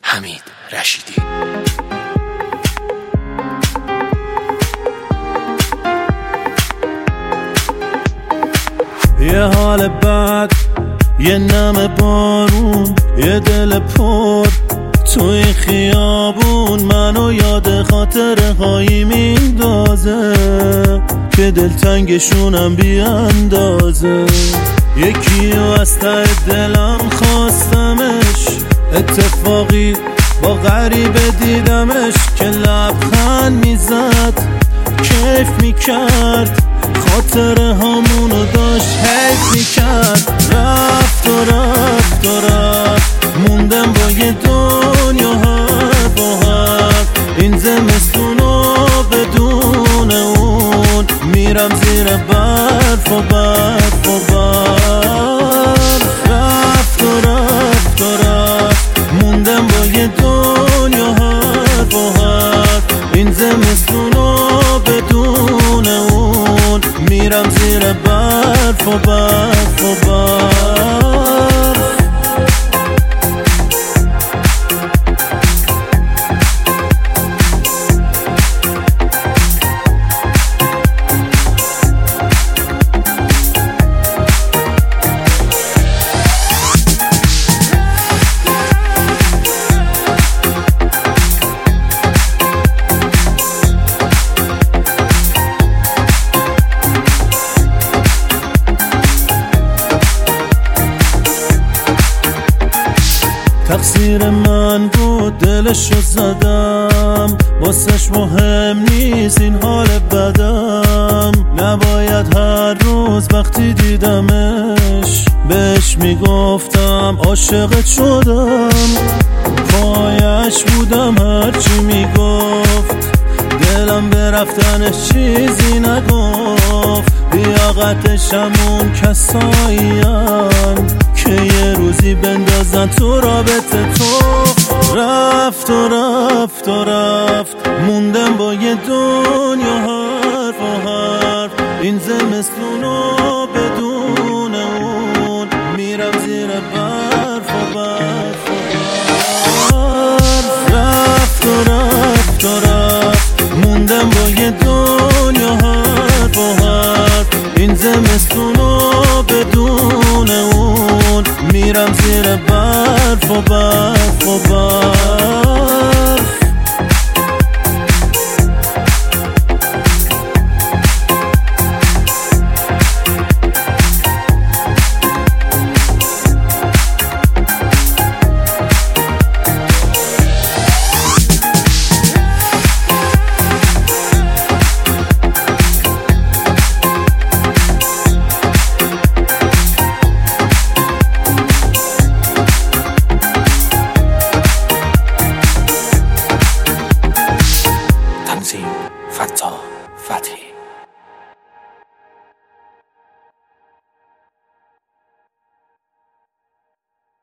حمید رشیدی. یه حال بد، یه نم بارون، یه دل پر تو این خیابون منو یاد خاطره هایی میندازه که دلتنگشونم بی اندازه. یکیو از ته دلم خواستمش، اتفاقی با غریبه دیدمش که لبخند میزد، کیف میکرد، خاطره همونو داشت حیف میکرد. رفت و رفت و رفت، موندم با یه دنیا حرف و حرف. این زمستونو بدون اون میرم زیر برف و برف و برف. رفت و رفت و رفت، موندم با یه دنیا حرف و حرف. این زمستونو بدون اون میرم زیر برف و برف و برف. تقصیر من بود، دلشو زدم، واسش مهم نیست این حال بدم. نباید هر روز وقتی دیدمش بهش میگفتم عاشقت شدم. پایش بودم هرچی میگفت، دلم به رفتنش چیزی نگفت. لیاقتش همون کساییم که یه روزی بندازن تو رابطه تو. رفت و رفت و رفت، موندم با یه دنیا حرف و حرف. این زمستونو بدون اون میرم زیر برف و برف و برف. رفت و رفت و رفت، موندم با یه دنیا حرف و حرف. این زمستونو بدون اون میرم زیر برف و برف و برف. تنظیم: فتا فتحی.